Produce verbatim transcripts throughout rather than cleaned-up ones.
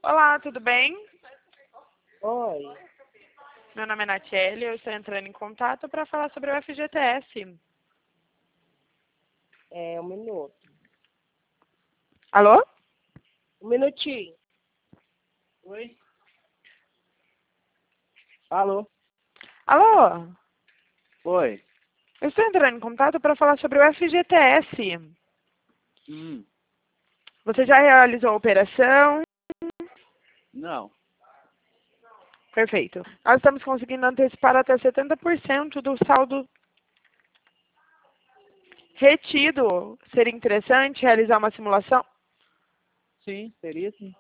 Olá, tudo bem? Oi, Meu nome é Natiele, eu estou entrando em contato para falar sobre o F G T S. é um minuto. Alô? Um minutinho. Oi? Alô? Alô? Oi. Eu estou entrando em contato para falar sobre o F G T S. Hum, Você já realizou a operação? não. Perfeito. Nós estamos conseguindo antecipar até setenta por cento do saldo retido. Seria interessante realizar uma simulação? Sim, seria sim.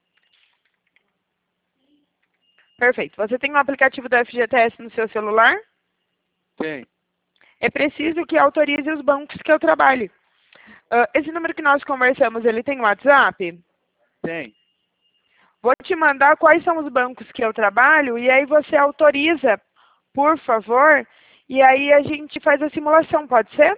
Perfeito. Você tem um aplicativo do F G T S no seu celular? Tem. É preciso que autorize os bancos que eu trabalhe. Ah, esse número que nós conversamos, ele tem WhatsApp? Tem. Vou te mandar quais são os bancos que eu trabalho e aí você autoriza, por favor, e aí a gente faz a simulação, pode ser?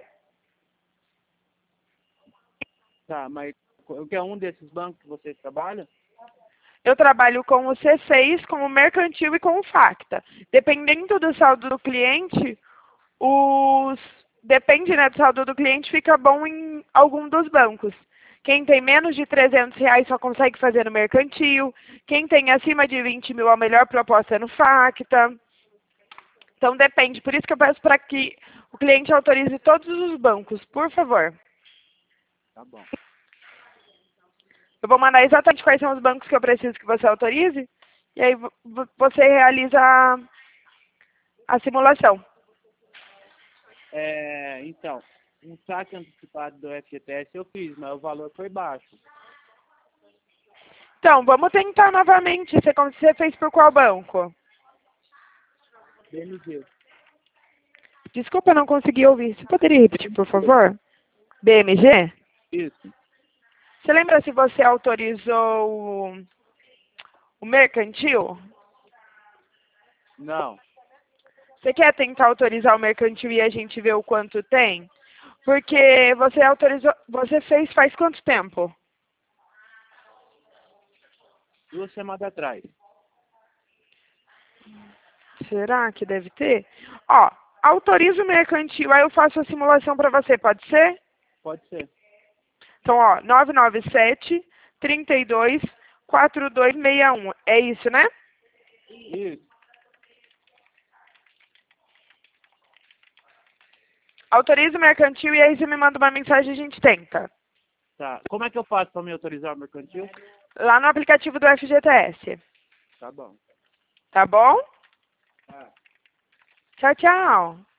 Tá, mas o que é um desses bancos que vocês trabalham? Eu trabalho com o C seis, com o Mercantil e com o Facta. Dependendo do saldo do cliente, os... depende, né, do saldo do cliente, fica bom em algum dos bancos. Quem tem menos de trezentos reais só consegue fazer no Mercantil. Quem tem acima de vinte mil, a melhor proposta é no Facta. Então depende, por isso que eu peço para que o cliente autorize todos os bancos, por favor. Tá bom. Eu vou mandar exatamente quais são os bancos que eu preciso que você autorize, e aí vo- vo- você realiza a, a simulação. É, então, um saque antecipado do F G T S eu fiz, mas o valor foi baixo. Então, vamos tentar novamente. Você, como você fez por qual banco? B M G. Desculpa, eu não consegui ouvir. Você poderia repetir, por favor? B M G? Isso. Você lembra se você autorizou o, o mercantil? Não. Você quer tentar autorizar o mercantil e a gente vê o quanto tem? Porque você autorizou, você fez faz quanto tempo? Duas semanas atrás. Será que deve ter? Ó, autoriza o mercantil, aí eu faço a simulação para você, pode ser? Pode ser. Então, ó, nove nove sete, três dois, quatro dois seis um. É isso, né? Isso. Autoriza o mercantil e aí você me manda uma mensagem e a gente tenta. Tá. Como é que eu faço para me autorizar o mercantil? Lá no aplicativo do F G T S. Tá bom. Tá bom? Tá. Tchau, tchau.